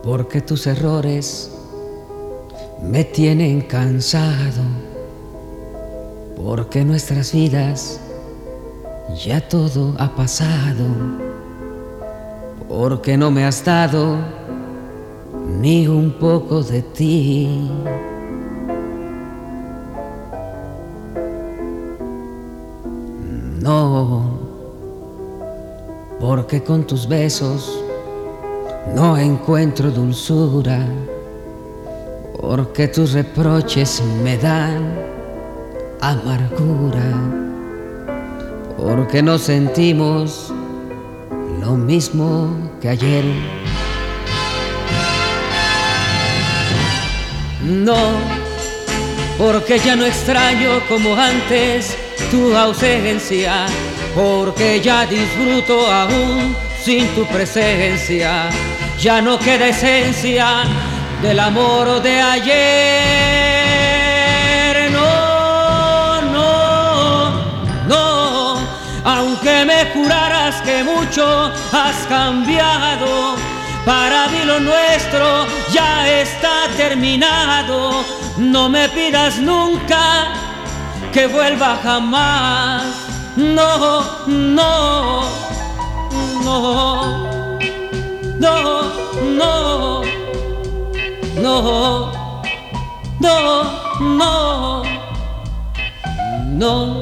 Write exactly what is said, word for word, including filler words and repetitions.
porque tus errores me tienen cansado, porque nuestras vidas ya todo ha pasado, porque no me has dado ni un poco de ti. No, porque con tus besos no encuentro dulzura, porque tus reproches me dan amargura, porque no sentimos lo mismo que ayer. No, porque ya no extraño como antes tu ausencia, porque ya disfruto aún sin tu presencia. Ya no queda esencia del amor de ayer. No, no, no, aunque me juraras que mucho has cambiado, para mí lo nuestro ya está terminado. No me pidas nunca que vuelva jamás. No, no, no, no, no, no, no, no, no.